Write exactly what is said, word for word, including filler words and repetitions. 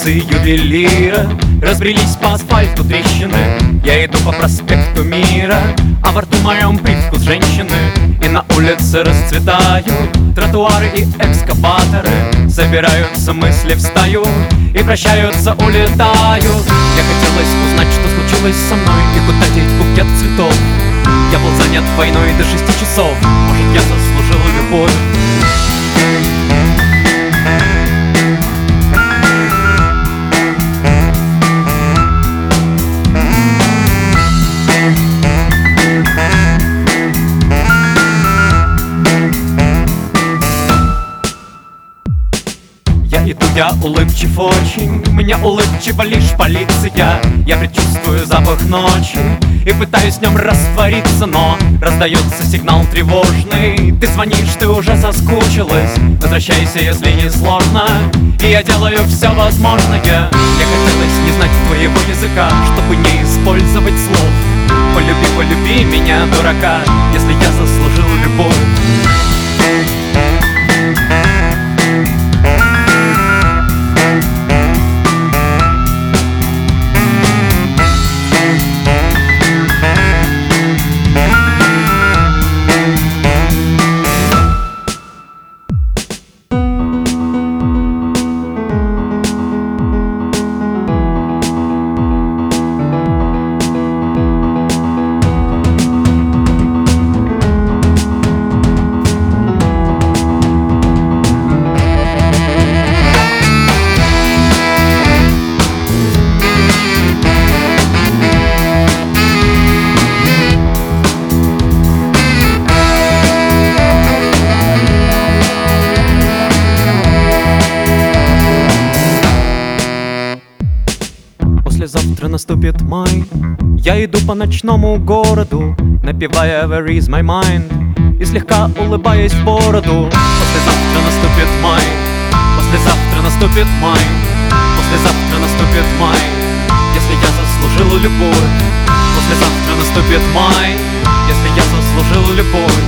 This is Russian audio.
улицы ювелира, разбрелись по асфальту трещины. Я иду по проспекту Мира, а во рту моем привкус женщины. И на улице расцветают тротуары и экскаваторы. Собираются мысли в стаю и прощаются, улетают. Я хотелось узнать, что случилось со мной, и куда деть букет цветов. Я был занят войной до шести часов. Может, я заслужил любовь. Я иду, я улыбчив очень, мне улыбчива лишь полиция. Я предчувствую запах ночи и пытаюсь в нем раствориться, но раздается сигнал тревожный. Ты звонишь, ты уже соскучилась, возвращайся, если не сложно. И я делаю все возможное. Я хотелось не знать твоего языка, чтобы не использовать слов. Полюби, полюби меня, дурака, если я заслужил любовь. Послезавтра наступит май. Я иду по ночному городу, напевая «Where is my mind?» и слегка улыбаясь в бороду. Послезавтра наступит май. Послезавтра наступит май. Послезавтра наступит май, если я заслужил любовь. Послезавтра наступит май, если я заслужил любовь.